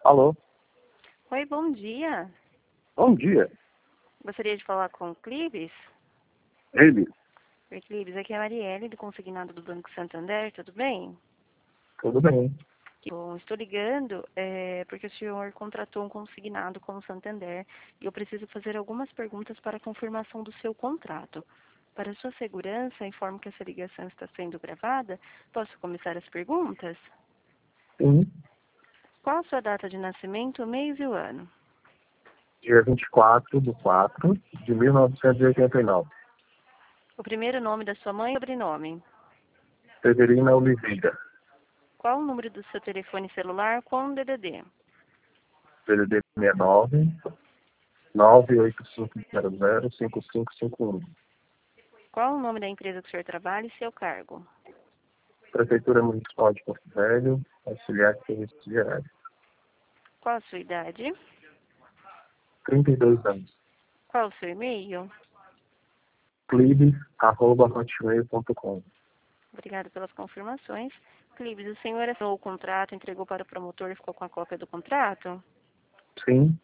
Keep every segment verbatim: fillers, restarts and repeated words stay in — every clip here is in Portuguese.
Alô? Oi, bom dia. Bom dia. Gostaria de falar com o Clives? Ele? Oi, Clives, aqui é a Marielle, do consignado do Banco Santander, tudo bem? Tudo bem. Bom, estou ligando é, porque o senhor contratou um consignado com o Santander e eu preciso fazer algumas perguntas para a confirmação do seu contrato. Para sua segurança, informo que essa ligação está sendo gravada. Posso começar as perguntas? Sim. Qual a sua data de nascimento, o mês e o ano? Dia vinte e quatro de quatro de mil novecentos e oitenta e nove. O primeiro nome da sua mãe e sobrenome? Severina Oliveira. Qual o número do seu telefone celular com D D D? D D D sessenta e nove, nove oito cinco zero zero, cinco cinco cinco um. Qual o nome da empresa que o senhor trabalha e seu cargo? Prefeitura Municipal de Porto Velho, auxiliar de serviços gerais. Qual a sua idade? trinta e dois anos. Qual o seu e-mail? clibes arroba hotmail ponto com. Obrigada pelas confirmações. Clives, o senhor assinou o contrato, entregou para o promotor e ficou com a cópia do contrato? Sim.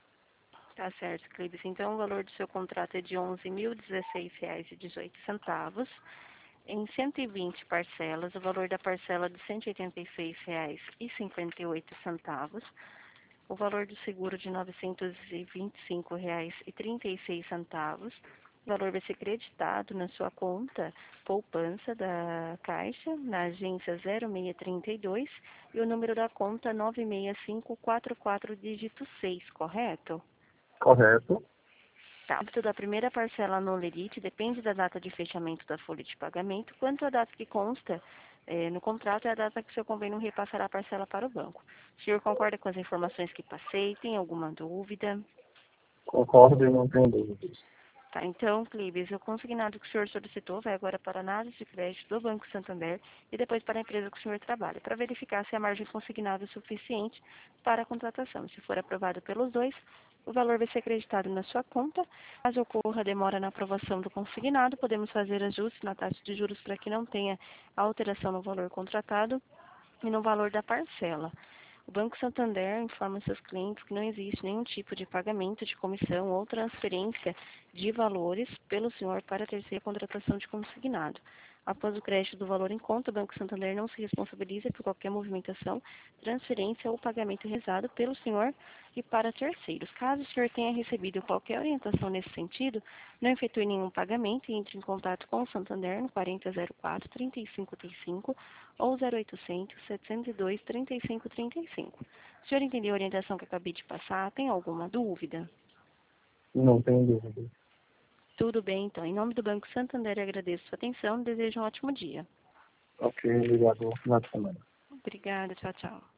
Tá certo, Clives. Então, o valor do seu contrato é de onze mil e dezesseis reais e dezoito centavos. Em cento e vinte parcelas, o valor da parcela é de cento e oitenta e seis reais e cinquenta e oito centavos. O valor do seguro de novecentos e vinte e cinco reais e trinta e seis centavos. O valor vai ser creditado na sua conta poupança da Caixa, na agência zero seis três dois, e o número da conta nove seis cinco quatro quatro, dígito seis, correto? Correto. Tá. O débito da primeira parcela no Lerite depende da data de fechamento da folha de pagamento, quanto a data que consta eh, no contrato é a data que o seu convênio repassará a parcela para o banco. O senhor concorda com as informações que passei? Tem alguma dúvida? Concordo e não tenho dúvidas. Tá, então, Clibes, o consignado que o senhor solicitou vai agora para a análise de crédito do Banco Santander e depois para a empresa que o senhor trabalha, para verificar se a margem consignada é suficiente para a contratação. Se for aprovado pelos dois, o valor vai ser acreditado na sua conta. Caso ocorra demora na aprovação do consignado, podemos fazer ajustes na taxa de juros para que não tenha alteração no valor contratado e no valor da parcela. O Banco Santander informa seus clientes que não existe nenhum tipo de pagamento de comissão ou transferência de valores pelo senhor para a terceira contratação de consignado. Após o crédito do valor em conta, o Banco Santander não se responsabiliza por qualquer movimentação, transferência ou pagamento realizado pelo senhor e para terceiros. Caso o senhor tenha recebido qualquer orientação nesse sentido, não efetue nenhum pagamento e entre em contato com o Santander no quarenta zero quatro, trinta e cinco trinta e cinco ou zero oitocentos, setecentos e dois, trinta e cinco trinta e cinco. O senhor entendeu a orientação que eu acabei de passar? Tem alguma dúvida? Não tenho dúvidas. Tudo bem, então. Em nome do Banco Santander, eu agradeço a sua atenção e desejo um ótimo dia. Ok, obrigado. Boa final de semana. Obrigada, tchau, tchau.